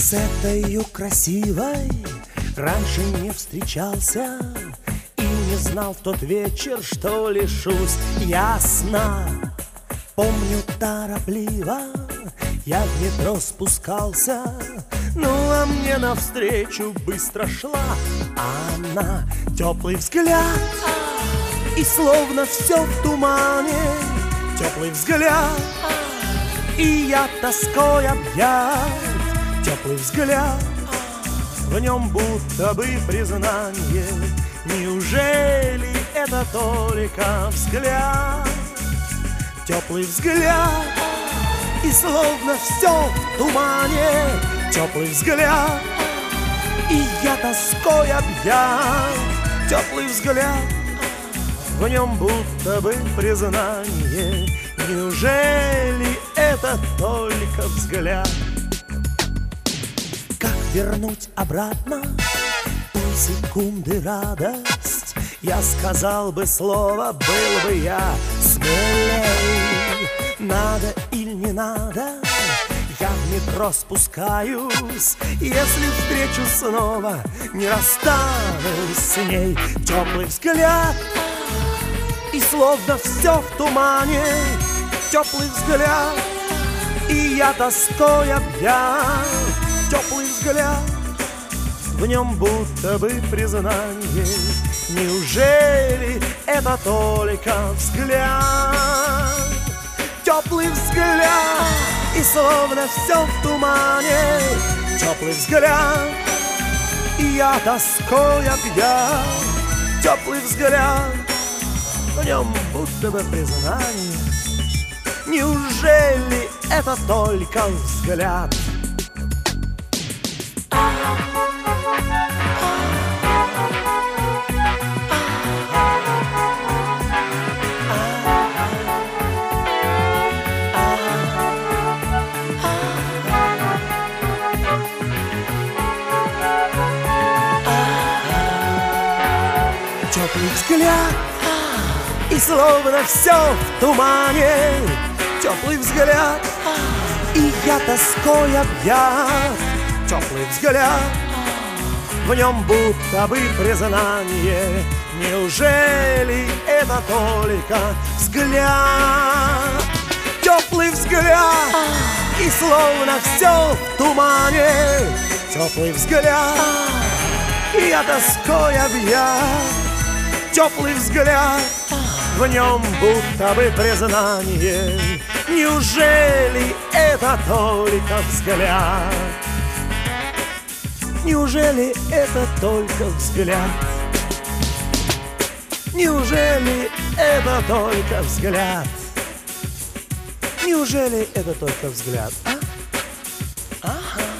С этой красивой раньше не встречался и не знал в тот вечер, что лишусь ясно. Помню торопливо, я в метро спускался, ну а мне навстречу быстро шла она. Теплый взгляд, и словно все в тумане. Теплый взгляд, и я тоской объят. Теплый взгляд, в нем будто бы признание. Неужели это только взгляд? Теплый взгляд, и словно все в тумане. Теплый взгляд, и я тоской объят. Теплый взгляд, в нем будто бы признание. Неужели это только взгляд? Как вернуть обратно той секунды радость? Я сказал бы слово, был бы я смелей. Надо или не надо, я в метро спускаюсь. Если встречу снова, не расстанусь с ней. Теплый взгляд, и словно все в тумане. Теплый взгляд, и я тоской объят. Теплый взгляд, в нем будто бы признание. Неужели это только взгляд? Теплый взгляд, и словно все в тумане. Теплый взгляд, и я тоской объят. Теплый взгляд, в нем будто бы признание. Неужели это только взгляд? Теплый взгляд, и словно все в тумане. Теплый взгляд, и я тоской объят. Теплый взгляд, в нем будто бы признание. Неужели это только взгляд? Теплый взгляд, и словно все в тумане. Теплый взгляд, и я тоской объят. Теплый взгляд, в нем будто бы признание. Неужели это только взгляд? Неужели это только взгляд? Неужели это только взгляд? Неужели это только взгляд? Ага.